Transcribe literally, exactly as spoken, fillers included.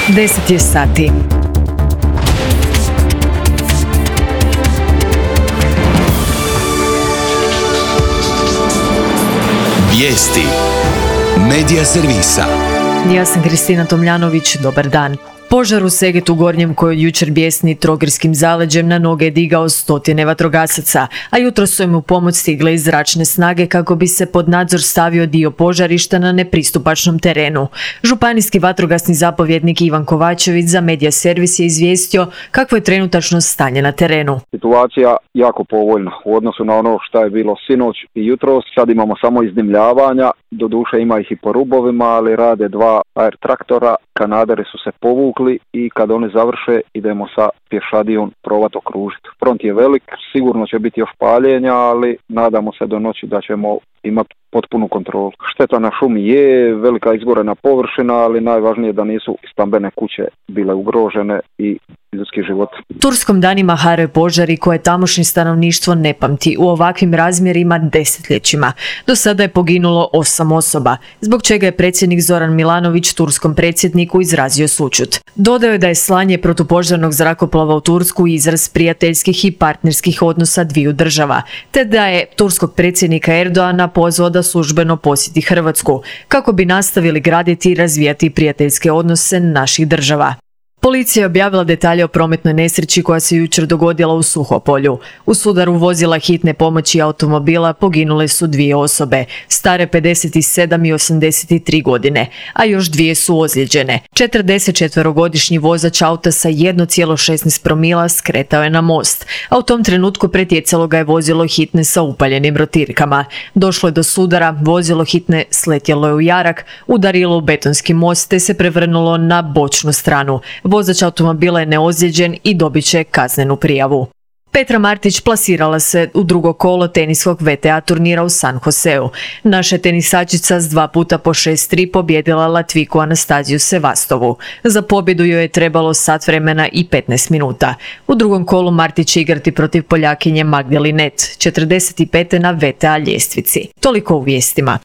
deset je sati. Vijesti Medija servisa. Ja sam Kristina Tomljanović, dobar dan. Požar u Segetu Gornjem koji je jučer bijesni Trogirskim zaleđem na noge je digao stotine vatrogasaca, a jutro su im u pomoć stigle i zračne snage kako bi se pod nadzor stavio dio požarišta na nepristupačnom terenu. Županijski vatrogasni zapovjednik Ivan Kovačević za Medija servis je izvijestio kakvo je trenutačno stanje na terenu. Situacija jako povoljna u odnosu na ono što je bilo sinoć i jutros. Sad imamo samo iznimljavanja, doduše ima ih i po rubovima, ali rade dva air traktora, kanaderi su se povukli i kad oni završe idemo sa pješadijom provat okružiti. Front je velik, sigurno će biti još paljenja, ali nadamo se do noći da ćemo imati potpunu kontrolu. Šteta na šumi je, velika izgorena površina, ali najvažnije da nisu stambene kuće bile ugrožene i ljudski život. Turskom danima haraju požari koje tamošnje stanovništvo ne pamti u ovakvim razmjerima desetljećima. Do sada je poginulo osam osoba, zbog čega je predsjednik Zoran Milanović turskom predsjedniku izrazio sućut. Dodao je da je slanje protupožarnog zrakoplova u Tursku izraz prijateljskih i partnerskih odnosa dviju država, te da je turskog predsjednika Erdoana pozvao da službeno posjeti Hrvatsku, kako bi nastavili graditi i razvijati prijateljske odnose naših država. Policija je objavila detalje o prometnoj nesreći koja se jučer dogodila u Suhopolju. U sudaru vozila hitne pomoći automobila poginule su dvije osobe, stare pedeset sedam i osamdeset tri godine, a još dvije su ozlijeđene. četrdesetčetverogodišnji vozač auta sa jedan zarez šesnaest promila skretao je na most, a u tom trenutku pretjecalo ga je vozilo hitne sa upaljenim rotirkama. Došlo je do sudara, vozilo hitne sletjelo je u jarak, udarilo u betonski most te se prevrnulo na bočnu stranu. Vozač automobila je neozlijeđen i dobit će kaznenu prijavu. Petra Martić plasirala se u drugo kolo teniskog V T A turnira u San Joseu. Naša tenisačica s dva puta po šest tri pobjedila Latvijku Anastaziju Sevastovu. Za pobjedu joj je trebalo sat vremena i petnaest minuta. U drugom kolu Martić će igrati protiv Poljakinje Magdalinet, četrdeset pete na V T A ljestvici. Toliko u vijestima.